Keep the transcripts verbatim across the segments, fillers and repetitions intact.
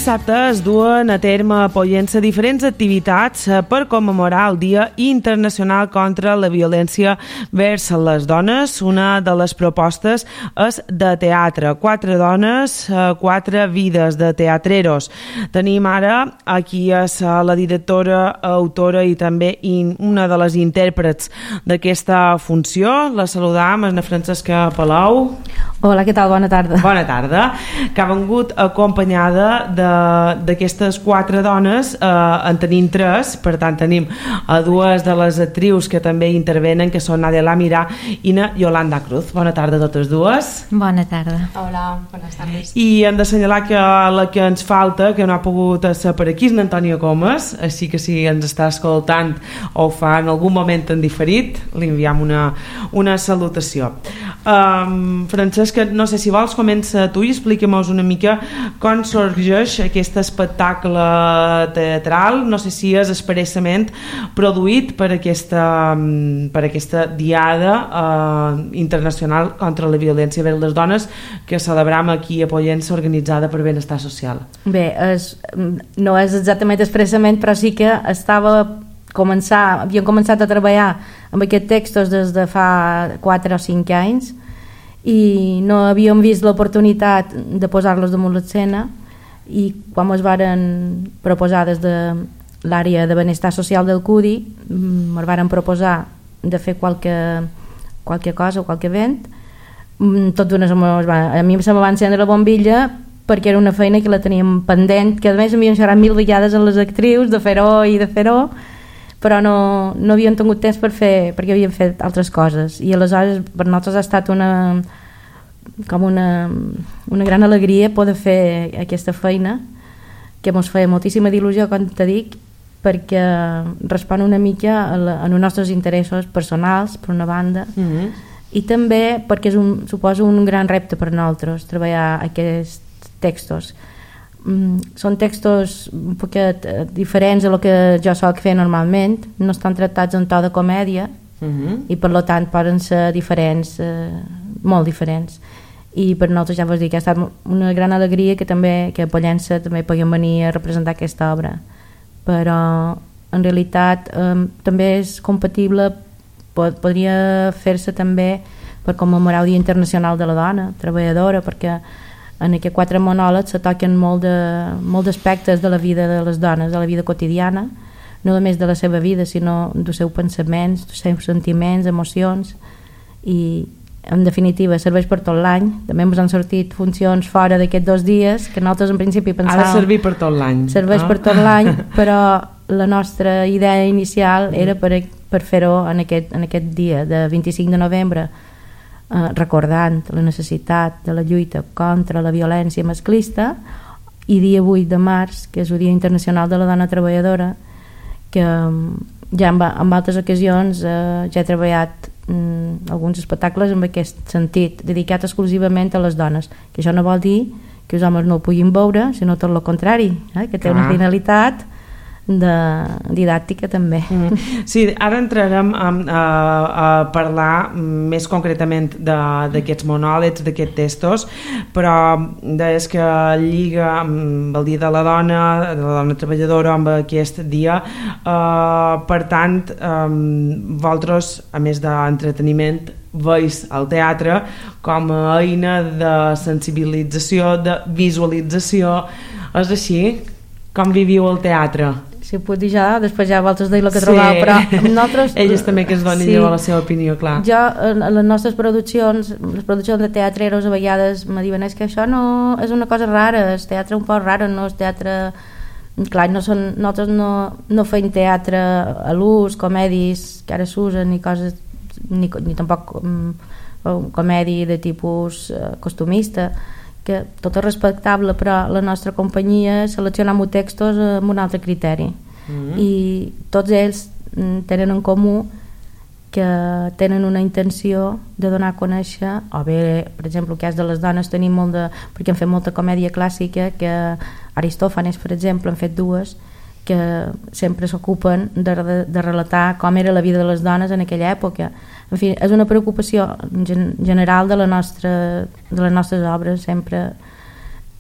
dissabte es duen a terme a Pollença diferents activitats per commemorar el Dia Internacional contra la Violència vers les dones. Una de les propostes és de teatre. Quatre dones, quatre vides de teatreros. Tenim ara aquí és la directora, autora i també una de les intèrprets d'aquesta funció. La saludam, Ana Francesca Palau. Hola, què tal? Bona tarda. Bona tarda, que ha vengut acompanyada d'aquestes quatre dones, eh, en tenim tres, per tant tenim a dues de les actrius que també intervenen, que són Nadia Lamira i Yolanda Cruz. Bona tarda a totes dues. Bona tarda. Hola, bones tardes. I hem d'assenyalar que la que ens falta, que no ha pogut ser per aquí, és l'Antònia Comas, així que si ens està escoltant o ho fa en algun moment en diferit, li enviem una, una salutació. Um, Francesca, no sé si vols, comença tu i expliquem-nos una mica com sorgeix aquest espectacle teatral. No sé si és expressament produït per aquesta, per aquesta diada eh, internacional contra la violència vers les dones que celebram aquí a Pollença, organitzada per Benestar Social. Bé, és, no és exactament expressament, però sí que estava començar, havíem començat a treballar amb aquests textos des de fa quatre o cinc anys i no havíem vist l'oportunitat de posar-los damunt l'escena, i quan ens varen proposar des de l'àrea de benestar social del C U D I ens varen proposar de fer qualque, qualque cosa o qualque event, tot d'una va, a mi se me va encendre la bombilla perquè era una feina que la teníem pendent, que a més m'havien xerrat mil vegades a les actrius de fer-ho i de fer-ho, però no, no havíem tingut temps per fer, perquè havíem fet altres coses, i aleshores per nosaltres ha estat una com una, una gran alegria poder fer aquesta feina, que ens feia moltíssima il·lusió, com te dic, perquè respon una mica a, la, a els nostres interessos personals, per una banda, mm-hmm. i també perquè és un, suposa un gran repte per nosaltres treballar aquests textos. Mm, són textos un poquet diferents a lo que jo soc fer normalment, no estan tractats en to de comèdia, mm-hmm. i per tant poden ser diferents, eh, molt diferents, i per nosaltres ja vos dic que ha estat una gran alegria que també que a Pollença també puguem venir a representar aquesta obra, però en realitat eh, també és compatible, pod podria fer-se també per commemorar el Dia Internacional de la Dona Treballadora, perquè en aquests quatre monòlegs se toquen molt de, molts aspectes de la vida de les dones, de la vida quotidiana, no només de la seva vida, sinó dels seus pensaments, dels seus sentiments, emocions, i en definitiva serveix per tot l'any. També ens han sortit funcions fora d'aquests dos dies que nosaltres en principi pensàvem... Ha de servir per tot l'any. Serveix no? per tot l'any, però la nostra idea inicial era per, per fer-ho en, aquest, en aquest dia de vint-i-cinc de novembre, eh, recordant la necessitat de la lluita contra la violència masclista, i dia vuit de març, que és el Dia Internacional de la Dona Treballadora, que ja en, en altres ocasions eh, ja he treballat mm, alguns espectacles en aquest sentit, dedicat exclusivament a les dones, que això no vol dir que els homes no ho puguin veure, sinó tot el contrari, eh? que té una finalitat de didàctica també. Mm. Sí, ara entrarem a, a, a parlar més concretament d'aquests monòlegs, d'aquests textos, però des que lliga amb el Dia de la Dona, de la Dona Treballadora, amb aquest dia, eh, per tant, eh, vosaltres, a més d'entreteniment, veus el teatre com a eina de sensibilització, de visualització. És així? Com viviu el teatre? Si ho puc dir ja, després ja vosaltres dir el que trobeu, sí. Però nosaltres... Elles també que es donin sí. la seva opinió, clar. Jo, en les nostres produccions, les produccions de teatreros a vegades me diuen és que això no és una cosa rara, és teatre un poc rara, no és teatre... Clar, no són, nosaltres no, no feim teatre a l'ús, comèdies que ara s'usen, ni coses, ni, ni tampoc um, comèdia de tipus uh, costumista, que tot és respectable, però la nostra companyia seleccionem textos amb un altre criteri, mm-hmm. i tots ells tenen en comú que tenen una intenció de donar a conèixer, o bé, per exemple, el cas de les dones tenim molt de... perquè hem fet molta comèdia clàssica, que Aristòfanes, per exemple, han fet dues, que sempre s'ocupen de, de, de relatar com era la vida de les dones en aquella època. En fi, és una preocupació gen general de, la nostra, de les nostres obres, sempre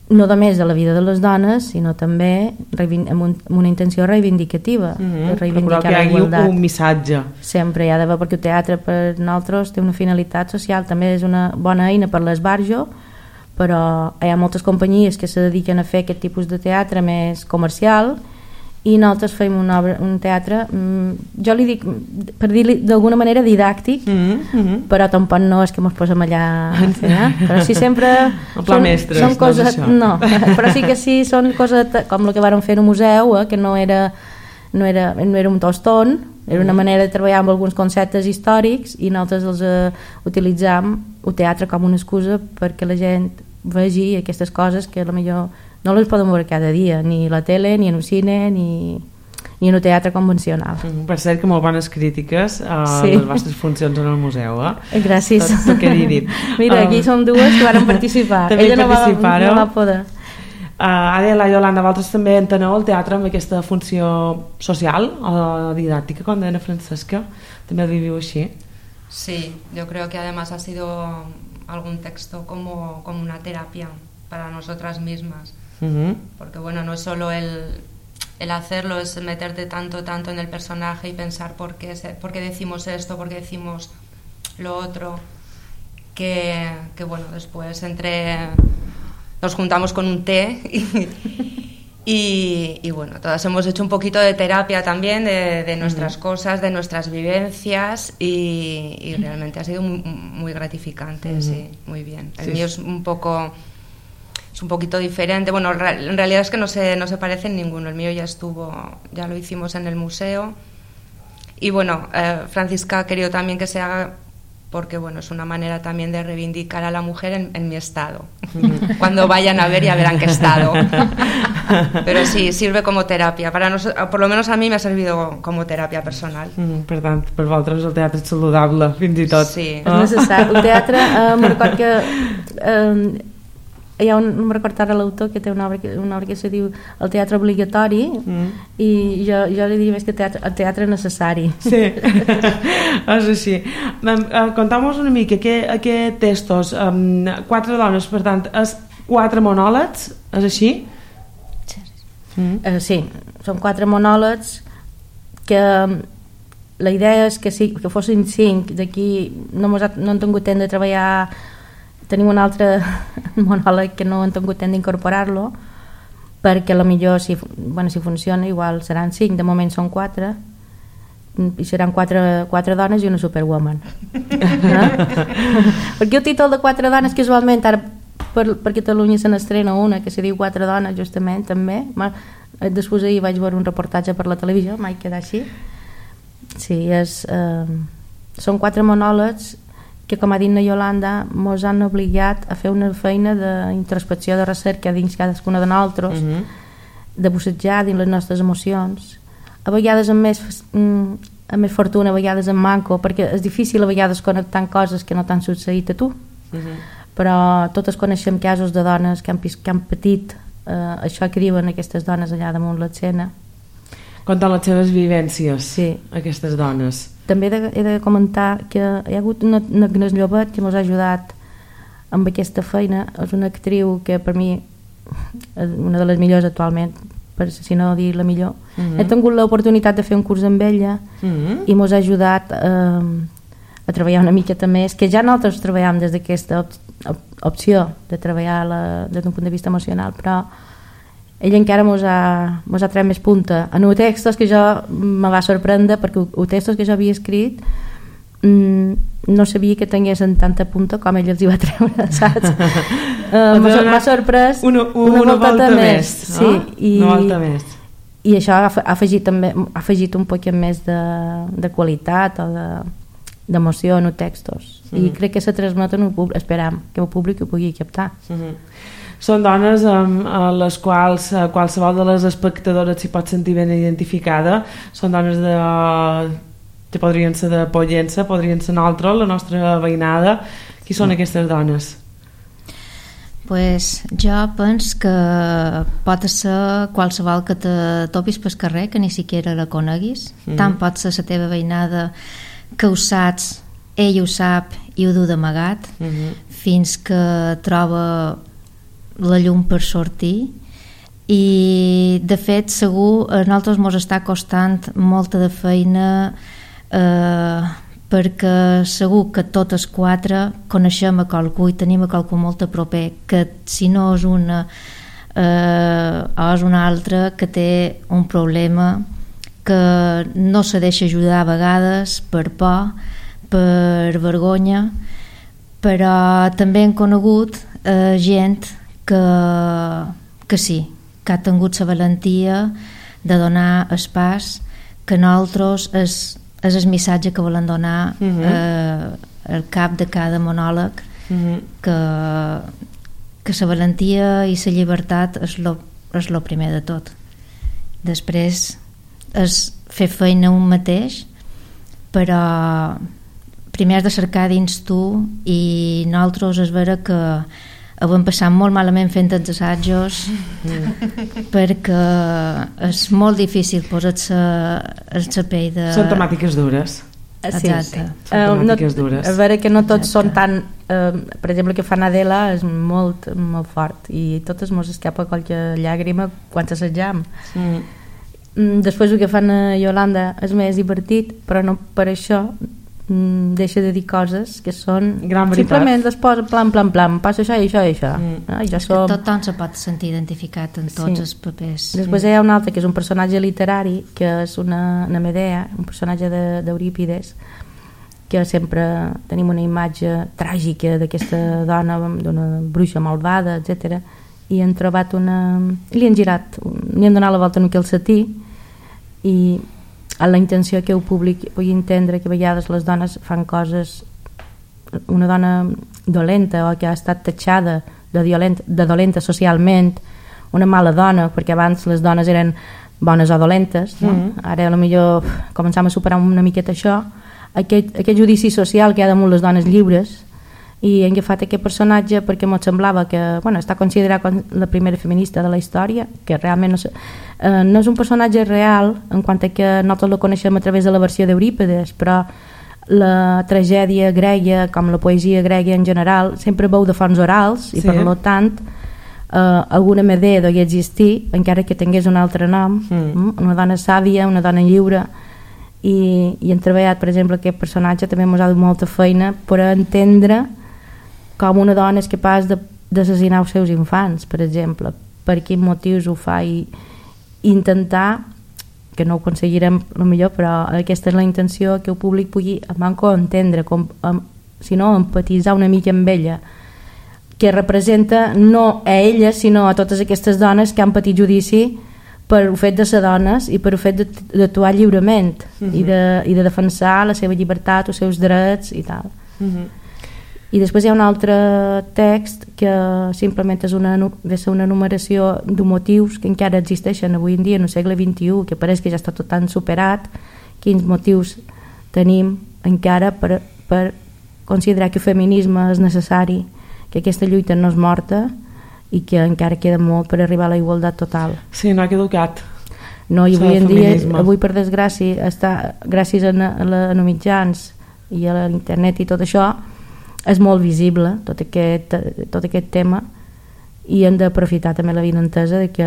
no només de la vida de les dones, sinó també amb, un, amb una intenció reivindicativa, mm-hmm. de reivindicar que hi hagi igualtat. Un missatge. Sempre hi ha d'haver, perquè el teatre per nosaltres té una finalitat social, també és una bona eina per l'esbarjo, però hi ha moltes companyies que se dediquen a fer aquest tipus de teatre més comercial, i nosaltres fem una obra, un teatre, jo li dic, per dir-li d'alguna manera didàctic, mm-hmm. però tampoc no és que mos posem allà a fer, eh? Però sí sempre són, mestres, són coses, no, però sí que sí són coses com el que vàrem fer en un museu, eh? Que no era, no, era, no era un tostón, era una manera de treballar amb alguns conceptes històrics, i nosaltres els eh, utilitzam el teatre com una excusa perquè la gent vegi aquestes coses que potser no les podem veure cada dia, ni a la tele, ni en un cine, ni, ni en un teatre convencional. Mm, per cert, que molt bones crítiques a sí. les vostres funcions en el museu, eh? Gràcies. Tot, tot quedi dit. Mira, aquí um, som dues que van participar. També Ella no va, no va poder. Uh, ara, la Yolanda, vosaltres també enteneu el teatre amb aquesta funció social o didàctica, com deia Francesca? També el viviu així? Sí, yo creo que además ha sido algún texto como, como una terapia para nosotras mismas. Uh-huh. Porque bueno, no es solo el, el hacerlo, es meterte tanto, tanto en el personaje y pensar por qué, por qué decimos esto, por qué decimos lo otro, que, que bueno, después entre nos juntamos con un té y, y, y bueno, todas hemos hecho un poquito de terapia también de, de nuestras uh-huh. cosas, de nuestras vivencias, y, y realmente ha sido muy, muy gratificante, uh-huh. sí, muy bien. El sí, mío es un poco... es un poquito diferente, bueno, en realidad es que no se, no se parece en ninguno, el mío ya estuvo, ya lo hicimos en el museo, y bueno, eh, Francisca ha querido también que se haga porque bueno, es una manera también de reivindicar a la mujer en, en mi estado, mm. cuando vayan a ver ya verán qué estado, pero sí, sirve como terapia, para nos, por lo menos a mí me ha servido como terapia personal. Mm, per tant, per vosaltres el teatre és saludable, fins i tot. Sí. Oh. És necessari, el teatre, eh, me record que... Eh, hi ha un, no me'n recordo ara l'autor que té una obra, una obra que se diu El teatre obligatori, mm. i jo, jo li diria més que teatre, el teatre necessari. Sí, és així. Conta'm-nos una mica què, què textos, um, quatre dones, per tant, és quatre monòlegs, és així? Sí, mm. uh, sí, són quatre monòlegs que la idea és que, sí, que fossin cinc, d'aquí no, ha, no hem tingut temps de treballar. Tenim un altre monòleg que no hem tingut temps d'incorporar-lo perquè a lo millor si, bueno, si funciona igual seran cinc, de moment són quatre i seran quatre, quatre dones i una superwoman. No? Perquè el títol de quatre dones casualment ara per, per Catalunya se n'estrena una que se diu Quatre dones justament també. Després ahir vaig veure un reportatge per la televisió, mai queda així. Sí, és, eh, són quatre monòlegs que, com ha dit la Yolanda, mos han obligat a fer una feina d'introspecció, de recerca dins cadascuna de nosaltres, uh-huh. de bussejar dins les nostres emocions, a vegades amb més, amb més fortuna, a vegades amb manco, perquè és difícil a vegades connectar coses que no t'han succeït a tu, uh-huh. però totes coneixem casos de dones que han, que han patit eh, això que diuen aquestes dones allà damunt l'escena. Conten les seves vivències, sí. Aquestes dones. També he de, he de comentar que hi ha hagut una, una Agnès Llobet que ens ha ajudat amb aquesta feina. És una actriu que per mi és una de les millors actualment, per, si no dir la millor. Uh-huh. He tingut l'oportunitat de fer un curs amb ella uh-huh. i ens ha ajudat eh, a treballar una miqueta més, que ja nosaltres treballem des d'aquesta op op opció de treballar la, des d'un punt de vista emocional, però ella encara mos ha, mos ha tret més punta en els textos que jo me va sorprendre, perquè els textos que jo havia escrit mmm, no sabia que tinguessin tanta punta com ella els hi va treure, saps? uh, m'ha sorprès una, una, una volta, volta més, més sí, no? i, una volta més i això ha afegit, també, ha afegit un poc més de, de qualitat o de, d'emoció en els textos mm. i crec que se transmeten, esperam que el públic ho pugui captar. Mm-hmm. Són dones amb les quals qualsevol de les espectadores s'hi pot sentir ben identificada, són dones de, que podrien ser de Pollença, podrien ser nosaltres, la nostra veïnada. Qui són aquestes dones? Pues jo penso que pot ser qualsevol que te topis pel carrer, que ni siquiera la coneguis, mm. tant pot ser la teva veïnada que ho saps, ell ho sap i ho du d'amagat, mm-hmm. fins que troba la llum per sortir, i de fet segur a nosaltres mos està costant molta de feina, eh, perquè segur que totes quatre coneixem a qualcú i tenim a qualcú molt a proper, que si no és una eh, o és una altra que té un problema, que no se deixa ajudar a vegades per por, per vergonya, però també hem conegut eh, gent que, que sí, que ha tingut la valentia de donar el pas, que nosaltres és, és el missatge que volen donar uh-huh. eh, al cap de cada monòleg, uh-huh. que, que la valentia i la llibertat és lo, és lo primer de tot. Després és fer feina un mateix, però primer has de cercar dins tu, i nosaltres és vera que ho hem passat molt malament fent els assajos mm. perquè és molt difícil posar-se en la pell de... Són temàtiques dures. Sí, exacte. Sí. Uh, no, a veure que no tots exacte. Són tan uh, per exemple, que fan Adela és molt, molt fort i totes mos escapa qualque llàgrima quan s'assajam. Mm. Després el que fan a Yolanda és més divertit, però no per això mm, deixa de dir coses que són gran veritat. Simplement les posa plan, plan, plan, passa això i això i això. Mm. Ah, ja som... Tothom se pot sentir identificat en tots sí. els papers. Després mm. hi ha un altre que és un personatge literari, que és una, una Medea, un personatge d'Eurípides, que sempre tenim una imatge tràgica d'aquesta dona, d'una bruixa malvada, etcètera. I han trobat una... li han girat, li han donat la volta en el calcetí, i a la intenció que el públic pugui entendre que a vegades les dones fan coses, una dona dolenta o que ha estat tatxada de, violent, de dolenta socialment, una mala dona, perquè abans les dones eren bones o dolentes, no? Mm-hmm. Ara potser començam a superar una miqueta això, aquest, aquest judici social que hi ha damunt les dones lliures, i hem agafat aquest personatge perquè m'ho semblava que bueno, està considerat com la primera feminista de la història, que realment no, eh, no és un personatge real en quant a que nosaltres la coneixem a través de la versió d'Eurípides, però la tragèdia grega, com la poesia grega en general, sempre veu de fonts orals i sí. per tant eh, alguna Medea degué existir, encara que tingués un altre nom, mm. una dona sàvia, una dona lliure, i, i hem treballat, per exemple, aquest personatge també ens ha dut molta feina per entendre com una dona és capaç d'assassinar els seus infants, per exemple, per quins motius ho fa, i intentar, que no ho aconseguirem el millor, però aquesta és la intenció, que el públic pugui manco entendre, com, um, sinó empatitzar una mica amb ella, que representa no a ella sinó a totes aquestes dones que han patit judici per el fet de ser dones i per el fet d'actuar lliurement uh-huh. i, de, i de defensar la seva llibertat, els seus drets i tal. Uh-huh. I després hi ha un altre text que simplement és una, de ser una enumeració de motius que encara existeixen avui en dia en el segle vint-i-u, que pareix que ja està tot tan superat, quins motius tenim encara per, per considerar que el feminisme és necessari, que aquesta lluita no és morta i que encara queda molt per arribar a la igualtat total. Sí, no ha caducat. No, i avui en dia, avui per desgràcia, està, gràcies a, a, a mitjans i a l'internet i tot això, és molt visible tot aquest, tot aquest tema, i hem d'aprofitar també la vinentesa de que,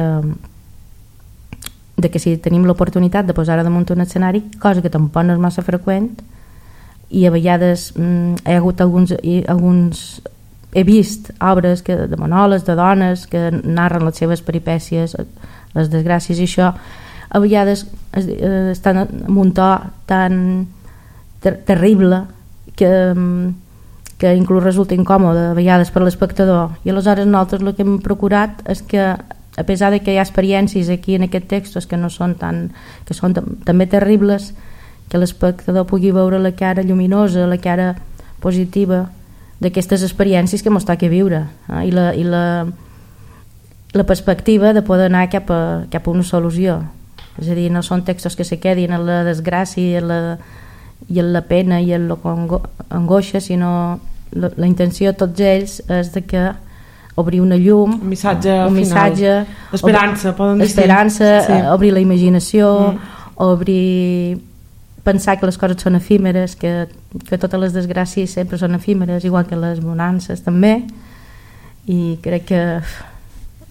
de que si tenim l'oportunitat de posar damunt un escenari, cosa que tampoc no és massa freqüent, i a vegades mm, hi ha hagut alguns, i, alguns he vist obres que, de monòlegs, de dones que narren les seves peripècies, les desgràcies i això, a vegades es, eh, estan en un to tan ter terrible que que inclús resulta incòmode a vegades per l'espectador, i aleshores nosaltres el que hem procurat és que, a pesar de que hi ha experiències aquí en aquests textos que no són tan, que són també terribles, que l'espectador pugui veure la cara lluminosa, la cara positiva d'aquestes experiències que ens toca viure, eh? I, la, i la, la perspectiva de poder anar cap a, cap a una solució. És a dir, no són textos que se quedin en la desgràcia i en la, i en la pena i en l'angoixa, sinó la, la intenció de tots ells és de que obrir una llum, un missatge, un missatge esperança, poden dir, esperança, sí. Obrir la imaginació, mm. obrir, pensar que les coses són efímeres, que, que totes les desgràcies sempre són efímeres, igual que les bonances també, i crec que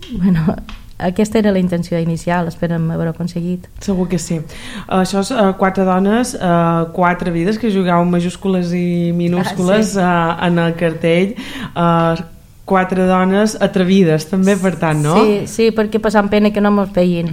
bueno, aquesta era la intenció inicial, esperem haver-ho aconseguit. Segur que sí. Això és uh, quatre dones, uh, quatre vides, que jugau majúscules i minúscules ah, sí. uh, en el cartell. Uh, quatre dones atrevides també, per tant, no? Sí, sí, perquè passant pena que no mos peguin.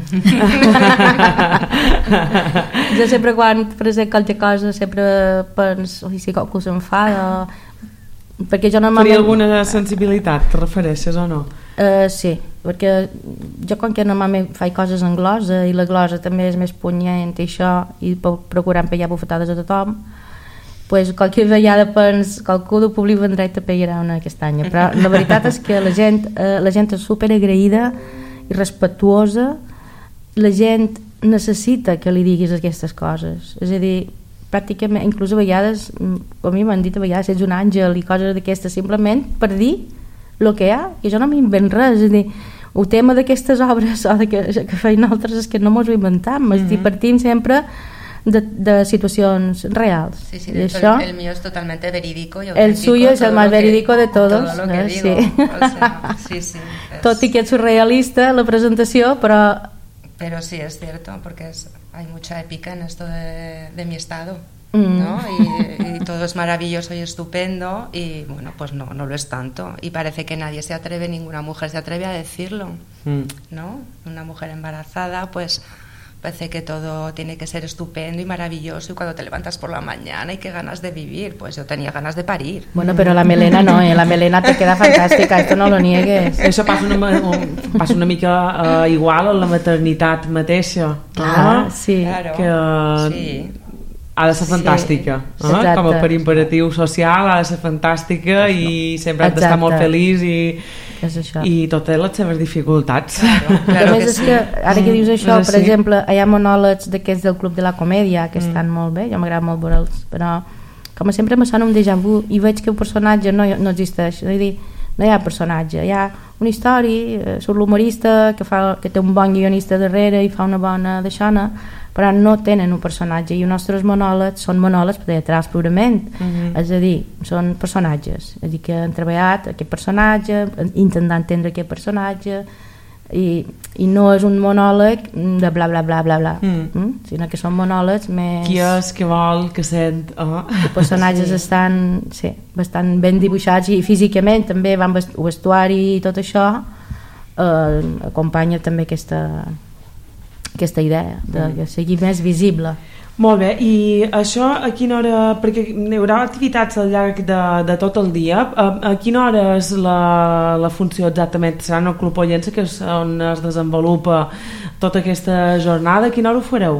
Jo sempre quan present qualque cosa sempre penso, oi, si qualcú s'enfada, perquè jo normalment... Tenia alguna sensibilitat, te refereixes o no? Uh, sí, perquè jo com que normalment faig coses en glosa i la glosa també és més punyent i això, i procurant pegar bufetades a tothom, pues qualque vegada pens qualcú del públic vendrà i te pegarà una castanya, però la veritat és que la gent, eh, la gent és super agraïda i respectuosa, la gent necessita que li diguis aquestes coses, és a dir, pràcticament, inclús a vegades a mi m'han dit a vegades ets un àngel i coses d'aquestes, simplement per dir el que hi ha, i jo no m'invent res, és a dir, el tema d'aquestes obres o de que, que feien altres és que no mos ho inventam, mm-hmm. estic partint sempre De, de situacions reals. Sí, sí, de hecho això, el, el mío es totalmente verídico y el suyo es el más verídico de todos, todo lo que eh, digo, sí. o sea, sí, sí, es... tot i que és surrealista la presentació, però pero sí es cierto porque es, hay mucha épica en esto de, de mi estado, mm. ¿no? Y, y todo es maravilloso y estupendo y bueno, pues no, no lo es tanto y parece que nadie se atreve, ninguna mujer se atreve a decirlo, mm. ¿no? Una mujer embarazada pues parece que todo tiene que ser estupendo y maravilloso y cuando te levantas por la mañana y qué ganas de vivir, pues yo tenía ganas de parir. Bueno, pero la melena no, eh? La melena te queda fantàstica, esto no lo niegues. Això passa una, passa una mica uh, igual a la maternitat mateixa. Clar, eh? sí. Claro, que sí. Ha de ser fantàstica, sí, eh? Com a per imperatiu social ha de ser fantàstica i sempre has d'estar molt feliç i, i totes les seves dificultats. Claro, claro a més que és sí. que ara que dius això, sí. per exemple, hi ha monòlegs d'aquests del Club de la Comèdia que estan mm. molt bé, jo m'agrada molt veure'ls, però com sempre me sona un déjà vu i veig que el personatge no, no existeix, és a dir, no hi ha personatge, hi ha una història, surt l'humorista que, fa, que té un bon guionista darrere i fa una bona deixona, però no tenen un personatge i els nostres monòlegs són monòlegs teatrals purament, mm-hmm. és a dir, són personatges, és a dir, que han treballat aquest personatge, intentant entendre aquest personatge i, i no és un monòleg de bla bla bla bla bla, mm. Mm? sinó que són monòlegs més... Qui és, què vol, què sent... Oh. Els personatges sí. estan sí, bastant ben dibuixats i físicament també van vest- el vestuari i tot això eh, acompanya també aquesta... aquesta idea de que sigui més visible. Molt bé, i això a quina hora, perquè hi haurà activitats al llarg de, de tot el dia, a, a quina hora és la, la funció exactament? Serà en el Club Pollença, que és on es desenvolupa tota aquesta jornada, a quina hora ho fareu?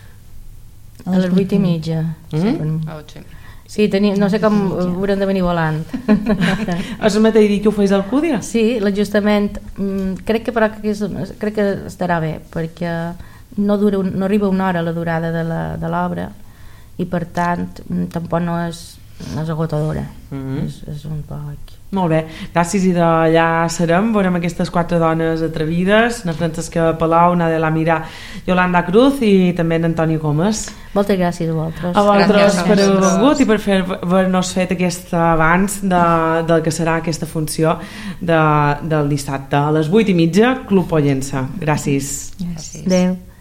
A les vuit i mitja. Mm? A ocho y media. Sí, teni, no sé com haurem de venir volant. És el mateix dir que ho feis al Cúdia? Sí, l'ajustament crec que, però, que és, crec que estarà bé perquè no, dura, no arriba una hora la durada de la, de l'obra i per tant tampoc no és, no és agotadora. Mm-hmm. és, és un poc... Molt bé, gràcies i d'allà serem, veurem aquestes quatre dones atrevides, na Francesca Palau, Nadia Lamira, Yolanda Cruz i també en Antoni Comas. Moltes gràcies a vosaltres. A vosaltres per haver vosaltres. vingut i per fer, haver-nos fet aquest abans de, del que serà aquesta funció de, del dissabte a les vuit i mitja, Club Pollença. Gràcies. Gràcies. Adéu.